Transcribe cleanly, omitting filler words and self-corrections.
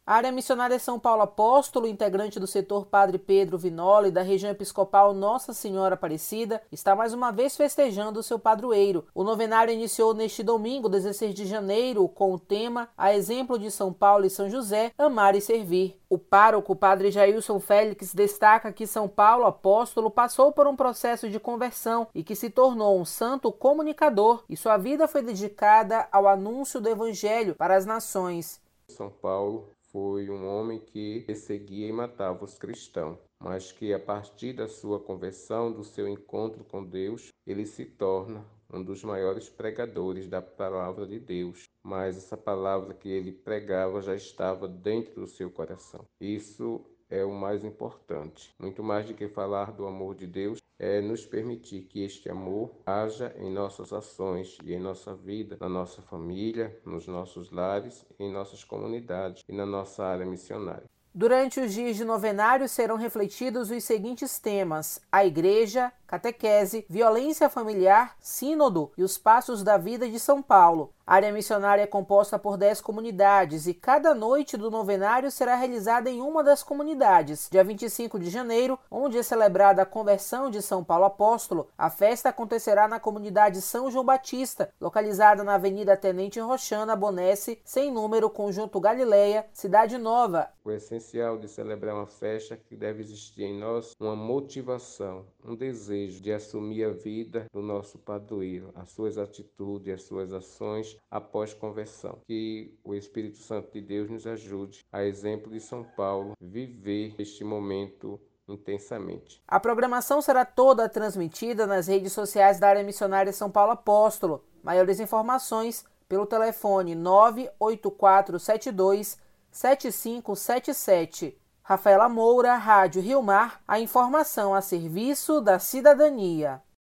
A área missionária São Paulo Apóstolo, integrante do setor Padre Pedro Vinoli, da região episcopal Nossa Senhora Aparecida, está mais uma vez festejando o seu padroeiro. O novenário iniciou neste domingo, 16 de janeiro, com o tema A exemplo de São Paulo e São José, amar e servir. O pároco, Padre Jailson Félix, destaca que São Paulo Apóstolo passou por um processo de conversão e que se tornou um santo comunicador, e sua vida foi dedicada ao anúncio do Evangelho para as nações. São Paulo foi um homem que perseguia e matava os cristãos, mas que a partir da sua conversão, do seu encontro com Deus, ele se torna um dos maiores pregadores da palavra de Deus. Mas essa palavra que ele pregava já estava dentro do seu coração. Isso é o mais importante. Muito mais do que falar do amor de Deus, é nos permitir que este amor haja em nossas ações e em nossa vida, na nossa família, nos nossos lares, em nossas comunidades e na nossa área missionária. Durante os dias de novenário serão refletidos os seguintes temas: a Igreja, catequese, violência familiar, sínodo e os passos da vida de São Paulo. A área missionária é composta por 10 comunidades e cada noite do novenário será realizada em uma das comunidades. Dia 25 de janeiro, onde é celebrada a conversão de São Paulo Apóstolo, a festa acontecerá na comunidade São João Batista, localizada na Avenida Tenente Roxana Bonesse, sem número, Conjunto Galileia, Cidade Nova. O essencial de celebrar uma festa é que deve existir em nós uma motivação, um desejo de assumir a vida do nosso padroeiro, as suas atitudes, as suas ações após conversão. Que o Espírito Santo de Deus nos ajude, a exemplo de São Paulo, viver este momento intensamente. A programação será toda transmitida nas redes sociais da área missionária São Paulo Apóstolo. Maiores informações pelo telefone 98472-7577. Rafaela Moura, Rádio Rio Mar, a informação a serviço da cidadania.